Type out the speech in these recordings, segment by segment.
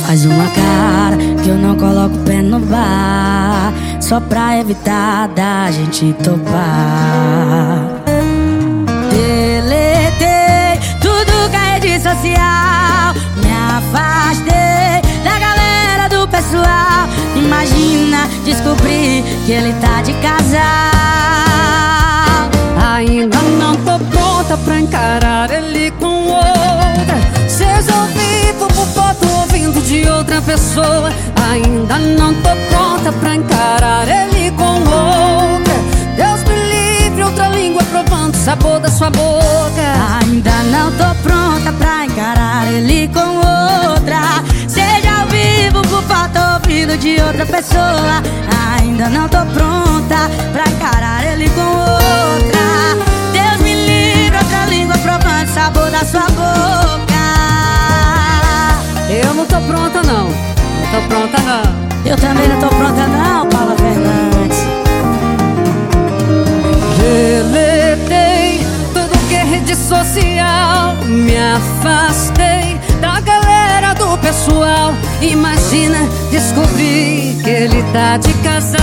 Faz uma cara que eu não coloco o pé no bar, só pra evitar da gente topar. Deletei tudo que é rede social, me afastei da galera do pessoal. Imagina descobrir que ele tá de casal. Ainda não tô pronta pra encarar ele com outra, seja ao vivo, por foto, ouvindo de outra pessoa. Ainda não tô pronta pra encarar ele com outra. Deus me livre, outra língua provando o sabor da sua boca. Ainda não tô pronta pra encarar ele com outra, seja ao vivo, por foto, ouvindo de outra pessoa. Ainda não tô pronta pra encarar ele com outra. Deus me livre, outra língua provando o sabor da sua boca. Eu não tô pronta não, não tô pronta não. Eu também não tô pronta não, Paula Fernandes. Deletei tudo que é rede social, me afastei da galera do pessoal. Imagina descobrir que ele tá de casal.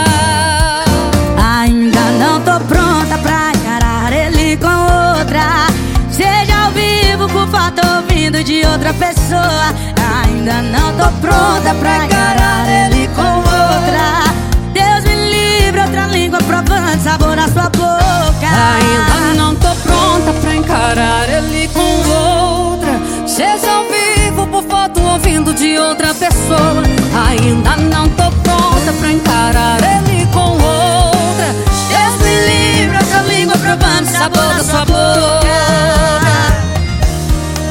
Ainda não tô pronta pra encarar ele com outra, seja ao vivo, por foto, ouvindo de outra pessoa. Ainda não tô pronta pra encarar ele com outra. Deus me livre, outra língua provando o sabor da sua boca. Ainda não tô pronta pra encarar ele com outra, seja ao vivo, por foto, ouvindo de outra pessoa. Ainda não tô pronta pra encarar ele com outra. Deus me livre, outra língua provando o sabor da sua boca.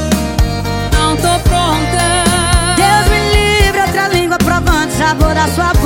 Não tô pronta. Deus me livre, outra língua provando o sabor da sua boca.